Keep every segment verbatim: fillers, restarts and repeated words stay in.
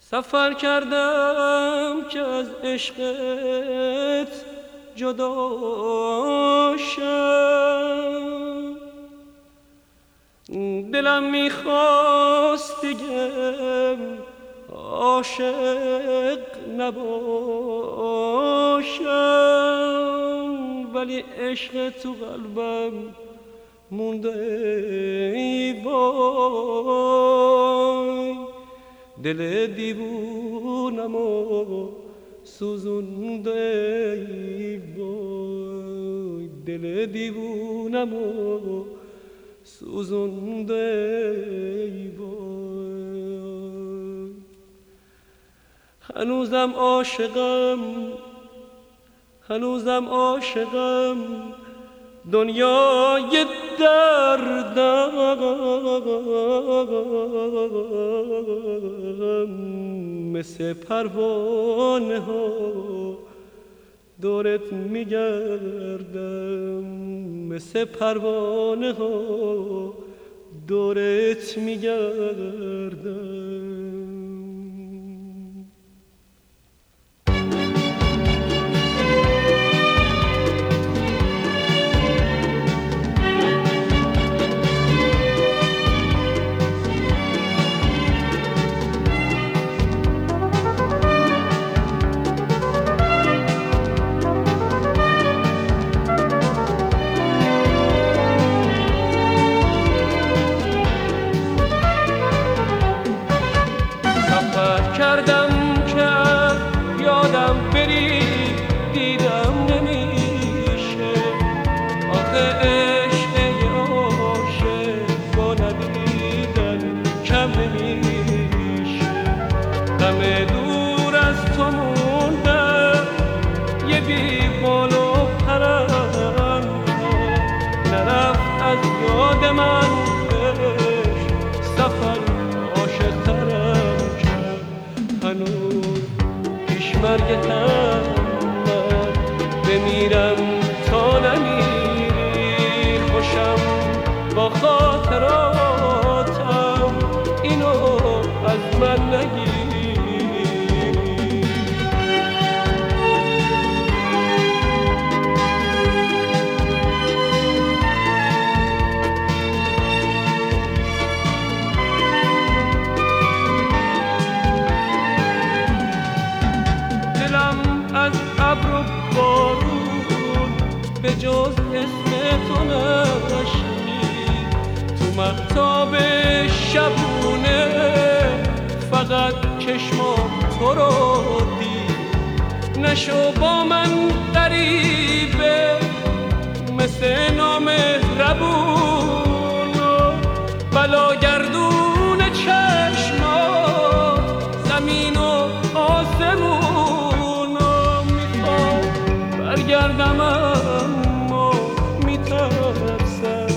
سفر کردم که از عشقت جدا شم، دلم میخواست بگم عاشق نباشم، ولی عشق تو قلبم مونده ای وای. دل دیوونم و سوزونده ای وای، دل دیوونم و سوزونده ای وای. هنوزم عاشقم، هنوزم عاشقم، دنیای دردم، مثل پروانه ها دورت میگردم، مثل پروانه ها دورت میگردم. کردم که یادم بری دیدم نمیشه، آخه عشق عاشق با ندیدن کم نمیشه. غم دور از تو موندم یه بی بال و پرم، نرفت از یاد من سفر عاشق ترم. هنوز پیش مرگتم من بمیرم تا نمیری، خوشم با خاطراتم اینو از من نگیری. از ابر و بارون به جز اسم تو نشنید، تو مهتاب شبونه فقط چشمام تو رو دید. نشو با من غریبه مثل نامهربون و بلاگردون چشمات زمین و آسمون. برگردم اما میترسم،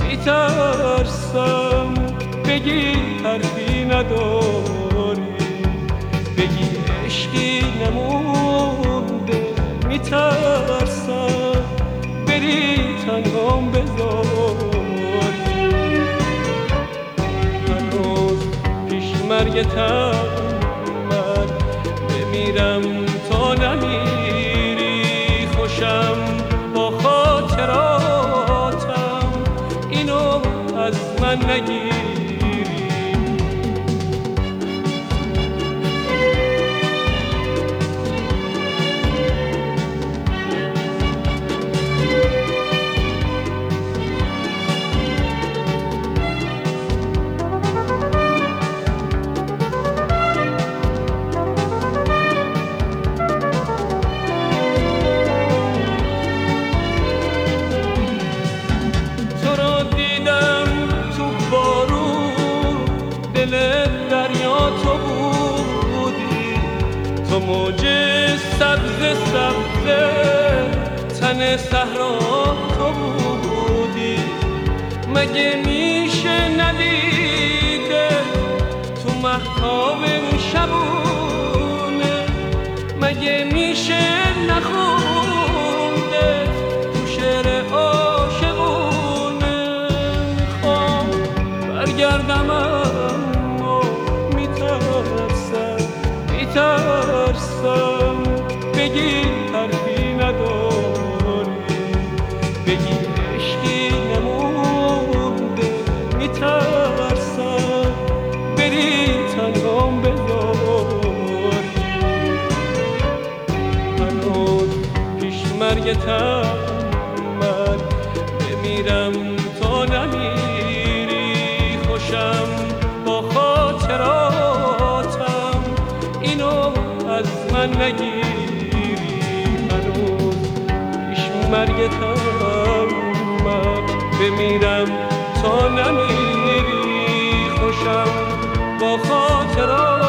میترسم بگی حرفی نداری، بگی عشقی نمونده. میترسم بری تنهام بذاری، هنوز پیش مرگتم من بمیرم تا نمیری، خوشم با خاطراتم اینو از من نگیری. تو موج سبز سبز تن صحرا تو بودی، مگه میشه ندیده تو مهتاب شبونه، مگه میشه نخونده تو شعر عاشقونه. میخوام برگردم اما میترسم میترسم بگی حرفی نداری، بگی عشقی نمونده، میترسم بری تنهام بذاری. هنوز پیش مرگتم من بمیرم تا نمیری، خوشم با خاطراتم اینو از من نگیری. هنوز پیش مرگتم من بمیرم تا نمیری، خوشم با خاطراتم